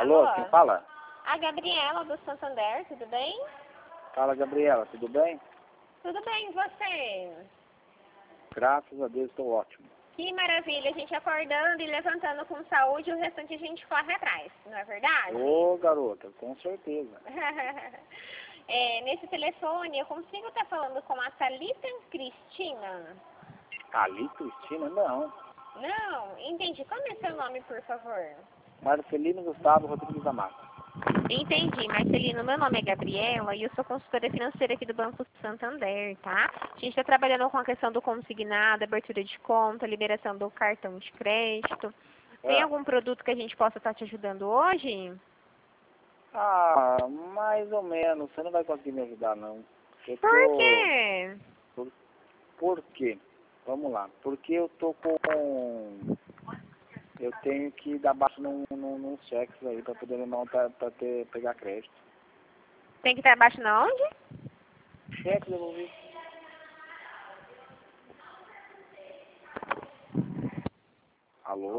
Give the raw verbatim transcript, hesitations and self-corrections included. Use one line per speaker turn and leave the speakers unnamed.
Alô,
Alô?
quem fala?
A Gabriela do Santander, tudo bem?
Fala, Gabriela, tudo bem?
Tudo bem, e você?
Graças a Deus, estou ótimo.
Que maravilha, a gente acordando e levantando com saúde, o restante a gente corre atrás, não é verdade?
Ô, garota, com certeza.
É, nesse telefone, eu consigo estar falando com a Thalita Cristina?
Ali, Cristina, não.
Não, entendi. Como é seu nome, por favor?
Marcelino Gustavo Rodrigues Amado.
Entendi, Marcelino. Meu nome é Gabriela e eu sou consultora financeira aqui do Banco Santander, tá? A gente está trabalhando com a questão do consignado, abertura de conta, liberação do cartão de crédito. Tem
Ah.
algum produto que a gente possa estar te ajudando hoje?
Ah, mais ou menos. Você não vai conseguir me ajudar, não. Eu
Por
tô...
quê?
Por... Por quê? Vamos lá. Porque eu tô com... Eu tenho que dar baixo num, num, num cheques aí pra poder não pra, pra ter, pegar crédito.
Tem que estar abaixo na onde?
Cheque devolvido. Alô?